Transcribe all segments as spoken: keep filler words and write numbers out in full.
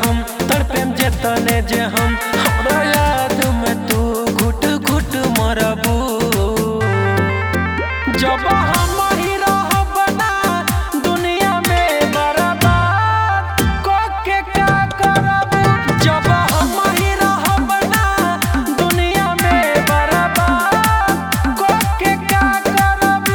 हम तड़पेम जेतने जे हम हमरा याद में तू घुट घुट मरबू जब हम ही रहब ना दुनिया में बर्बाद को के का करब जब हम ही रहब ना दुनिया में बर्बाद को के का करब।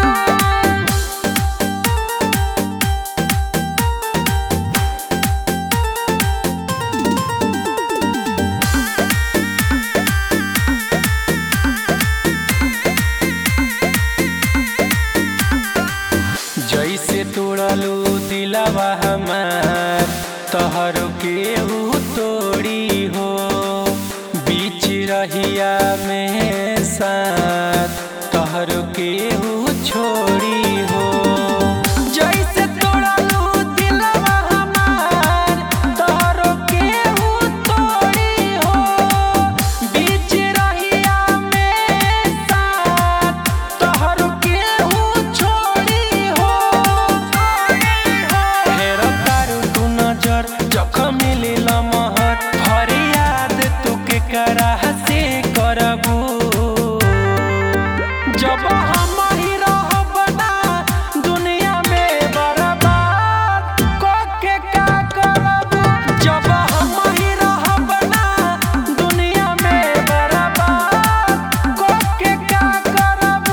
जैसे तोड़लू दिलवा हमार तोहरो केहू तोड़ी हो बीच रहिया में साथ तोहरो केहू छोड़ी हो जैसे तोड़लू दिलवा हमार तोहरो केहू तोड़ी हो बीच रहिया में साथ तोहरो केहू छोड़ी हो जखम मिलेला महर फरियाद तू के करा से करबू जब हम ही रहब ना दुनिया में बर्बाद को के का करबू जब हम ही रहब ना दुनिया में बर्बाद को के का करबू।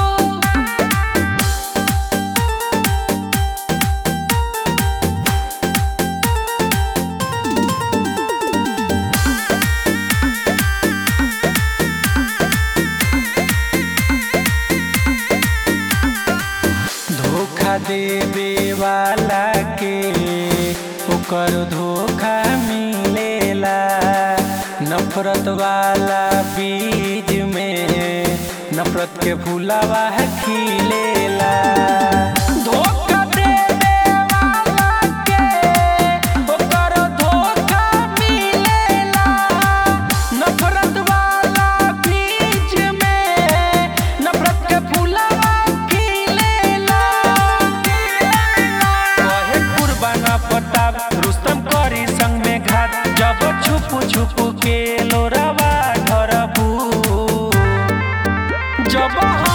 धोखा देवे वाला के ओकर धोखा मिलेला नफरत वाला बीज में नफरत के फूलवा खिलेला धोखा देवे वाला के ओकर धोखा मिलेला नफरत वाला बीज में नफरत के फूलवा पताब रुस्तम करी संग में घात जब छुप छुप के लोरावा धरबू जब